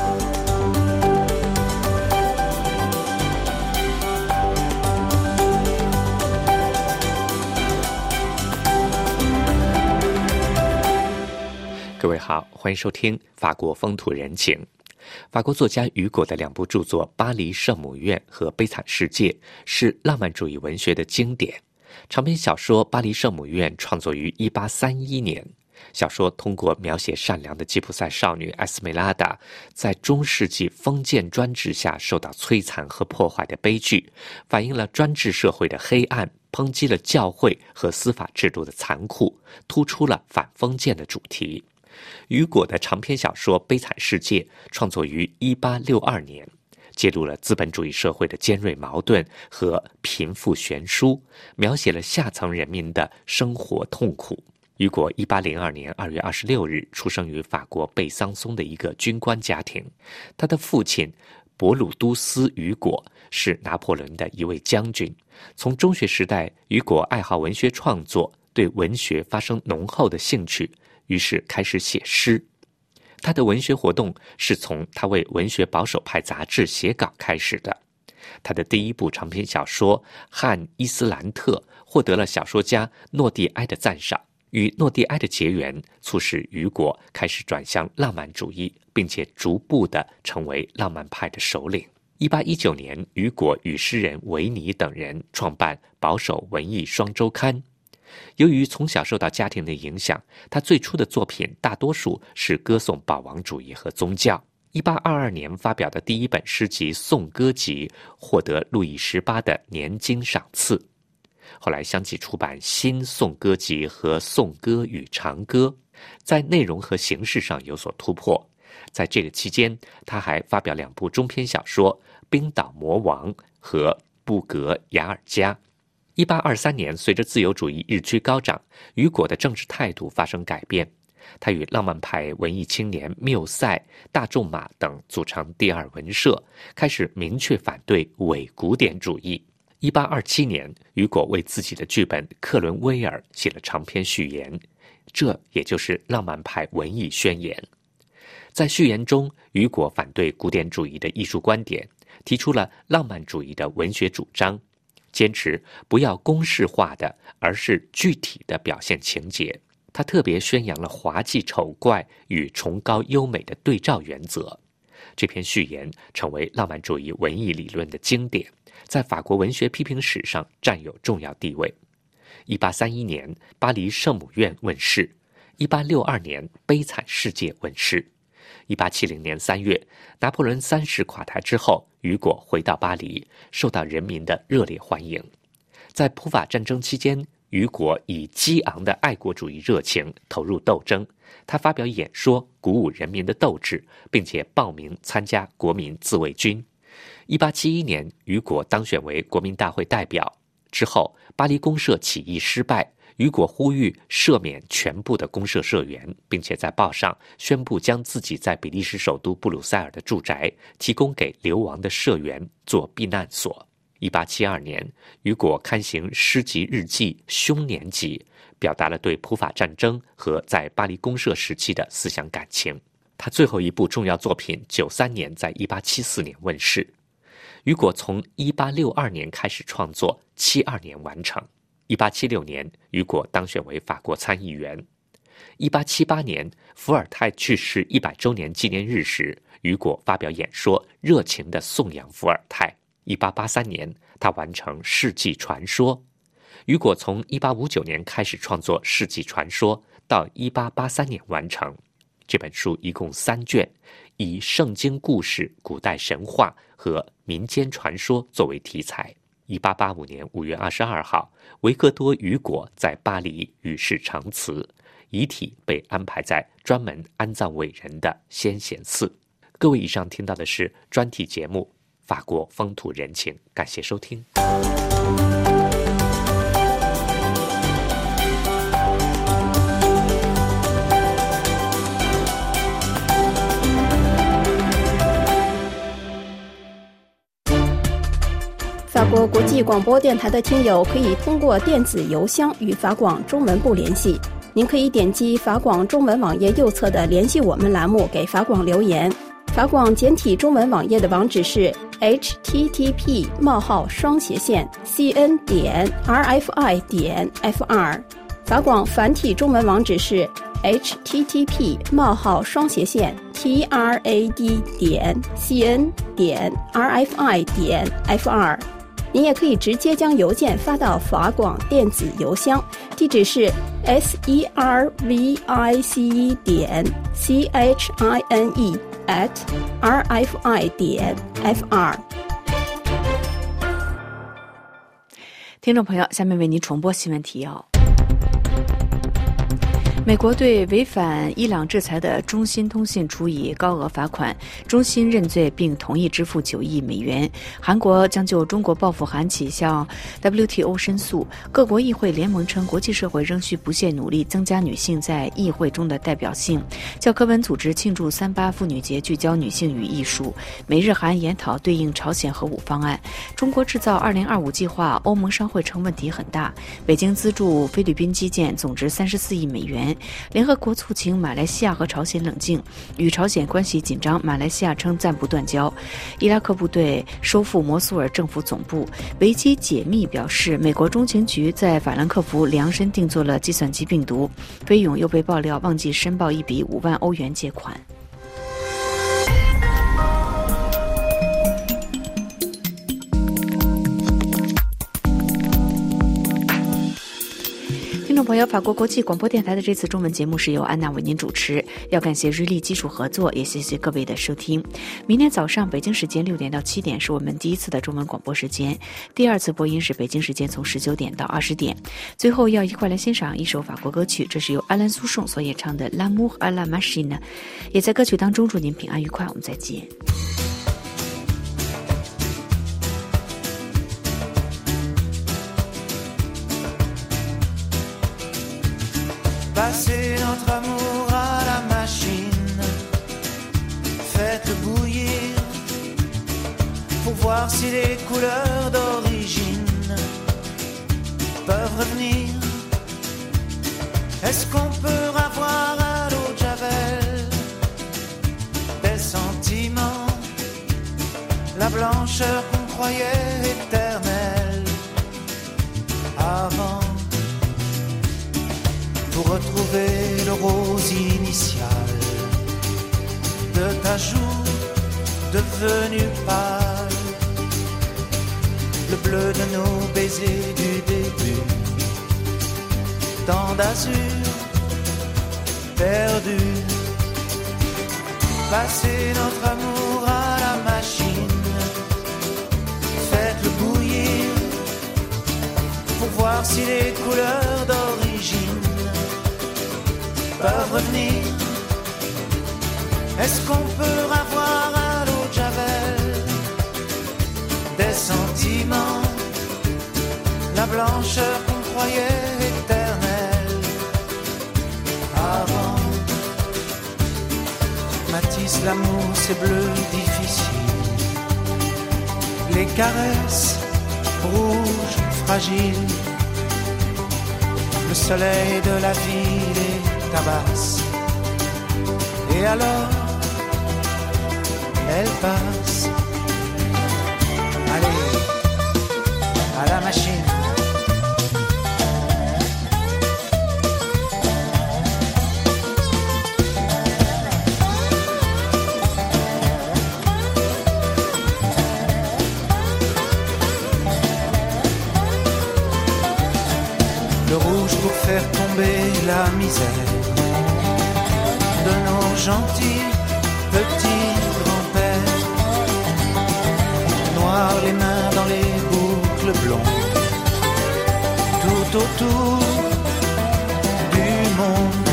Speaker 10: 各位好，欢迎收听法国风土人情。法国作家雨果的2部著作《巴黎圣母院》和《悲惨世界》是浪漫主义文学的经典。长篇小说《巴黎圣母院》创作于1831年。小说通过描写善良的吉普赛少女埃斯梅拉达在中世纪封建专制下受到摧残和破坏的悲剧，反映了专制社会的黑暗，抨击了教会和司法制度的残酷，突出了反封建的主题。雨果的长篇小说《悲惨世界》创作于1862年，揭露了资本主义社会的尖锐矛盾和贫富悬殊，描写了下层人民的生活痛苦。雨果1802年2月26日出生于法国贝桑松的一个军官家庭，他的父亲博鲁都斯·雨果是拿破仑的一位将军。从中学时代，雨果爱好文学创作，对文学发生浓厚的兴趣，于是开始写诗。他的文学活动是从他为文学保守派杂志写稿开始的。他的第一部长篇小说《汉伊斯兰特》获得了小说家诺蒂埃的赞赏，与诺蒂埃的结缘促使雨果开始转向浪漫主义，并且逐步地成为浪漫派的首领。1819年，雨果与诗人维尼等人创办保守文艺双周刊。由于从小受到家庭的影响，他最初的作品大多数是歌颂保王主义和宗教。1822年发表的第一本诗集《颂歌集》获得路易18的年金赏赐。后来相继出版《新颂歌集》和《颂歌与长歌》，在内容和形式上有所突破。在这个期间，他还发表2部中篇小说《冰岛魔王》和《布格雅尔加》。1823年，随着自由主义日趋高涨，雨果的政治态度发生改变。他与浪漫派文艺青年缪塞、大仲马等组成第二文社，开始明确反对伪古典主义。1827年，雨果为自己的剧本《克伦威尔》写了长篇序言，这也就是浪漫派文艺宣言。在序言中，雨果反对古典主义的艺术观点，提出了浪漫主义的文学主张，坚持不要公式化的，而是具体的表现情节。他特别宣扬了滑稽丑怪与崇高优美的对照原则。这篇序言成为浪漫主义文艺理论的经典，在法国文学批评史上占有重要地位。1831年，《巴黎圣母院》问世；1862年，《悲惨世界》问世。1870年3月，拿破仑3世垮台之后，雨果回到巴黎，受到人民的热烈欢迎。在普法战争期间，雨果以激昂的爱国主义热情投入斗争，他发表演说，鼓舞人民的斗志，并且报名参加国民自卫军。1871年，雨果当选为国民大会代表。之后，巴黎公社起义失败，雨果呼吁赦免全部的公社社员，并且在报上宣布将自己在比利时首都布鲁塞尔的住宅提供给流亡的社员做避难所。1872年，雨果刊行诗集日记《凶年集》，表达了对普法战争和在巴黎公社时期的思想感情。他最后一部重要作品93年在1874年问世。雨果从1862年开始创作，72年完成。1876年，雨果当选为法国参议员。1878年，伏尔泰去世100周年纪念日时，雨果发表演说，热情地颂扬伏尔泰。1883年，他完成《世纪传说》。雨果从1859年开始创作《世纪传说》，到1883年完成。这本书一共3卷以圣经故事、古代神话和民间传说作为题材。1885年5月22号，维克多·雨果在巴黎与世长辞，遗体被安排在专门安葬伟人的先贤寺。各位，以上听到的是专题节目《法国风土人情》，感谢收听。
Speaker 11: 法国国际广播电台的听友可以通过电子邮箱与法广中文部联系。您可以点击法广中文网页右侧的联系我们栏目给法广留言。法广简体中文网页的网址是 http://cn.rfi.fr。法广繁体中文网址是 http://trad.cn.rfi.fr。您也可以直接将邮件发到法广电子邮箱，地址是 service@rfi.fr。
Speaker 1: 听众朋友，下面为您重播新闻提要。美国对违反伊朗制裁的中兴通讯处以高额罚款，中兴认罪并同意支付9亿美元。韩国将就中国报复韩企向 WTO 申诉。各国议会联盟称，国际社会仍需不懈努力增加女性在议会中的代表性。教科文组织庆祝38妇女节，聚焦女性与艺术。美日韩研讨对应朝鲜核武方案。中国制造2025计划，欧盟商会称问题很大。北京资助菲律宾基建，总值34亿美元。联合国促请马来西亚和朝鲜冷静，与朝鲜关系紧张，马来西亚称暂不断交。伊拉克部队收复摩苏尔政府总部。维基解密表示，美国中情局在法兰克福量身定做了计算机病毒。菲勇又被爆料忘记申报一笔5万欧元借款。听众朋友，法国国际广播电台的这次中文节目是由安娜为您主持，要感谢瑞丽技术合作，也谢谢各位的收听。明天早上北京时间6点到7点是我们第一次的中文广播时间，第二次播音是北京时间从19点到20点。最后要一块来欣赏一首法国歌曲，这是由阿兰苏颂所演唱的 L'amour à la machine， 也在歌曲当中祝您平安愉快，我们再见。
Speaker 12: Passez notre amour à la machine, faites-le bouillir pour voir si les couleurs d'origine peuvent revenir. Est-ce qu'on peut avoir à l'eau de Javel des sentiments, la blancheur qu'on croyait éternelle avant, pour retrouver le rose initial de ta joue devenue pâle, le bleu de nos baisers du début, tant d'azur perdu. Passez notre amour à la machine, faites-le bouillir pour voir si les couleurs d'origine peuvent revenir. Est-ce qu'on peut avoir à l'eau de Javel des sentiments, la blancheur qu'on croyait éternelle avant? Matisse, l'amour c'est bleu difficile, les caresses rouges fragiles, le soleil de la ville est tabasse. Et alors, elle passe. Allez, à la machine. Le rouge pour faire tomber la misère de nos gentils petit grand-père, noir les mains dans les boucles blondes, tout autour du monde.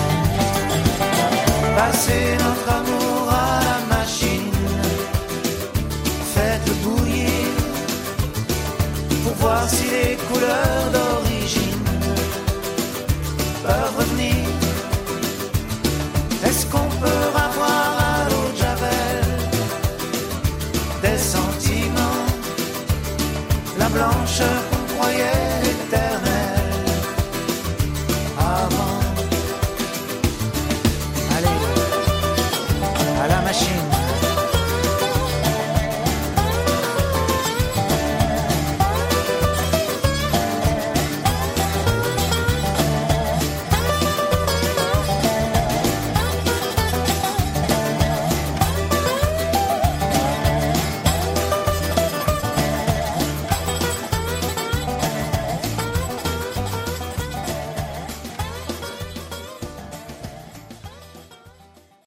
Speaker 12: Passez notre amour à la machine, faites-le bouillir pour voir si les couleurs d'origine peuvent revenir. Est-ce qu'on peut avoir à l'eau de Javel des sentiments, la blancheur qu'on croyait éternelle avant? Allez, à la machine.